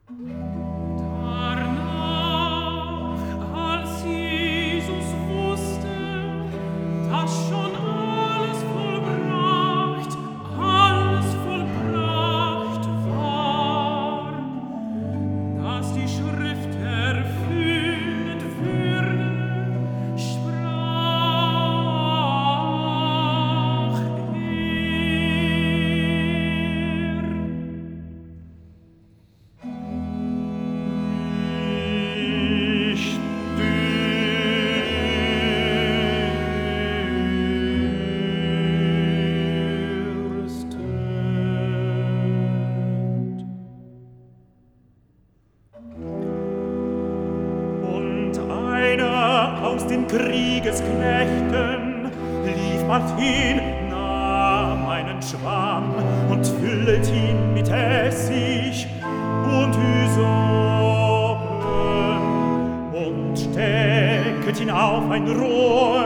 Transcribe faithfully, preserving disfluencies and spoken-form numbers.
Darnach, als Jesus wusste, dass schon alles vollbracht, alles vollbracht war, dass die Schrift erfüllet würde, sprach er. Nicht dürstet. Und einer aus den Kriegesknechten lief bald hin, nahm einen Schwamm und füllet ihn mit Essig und Hysopen und stecket ihn auf ein Rohr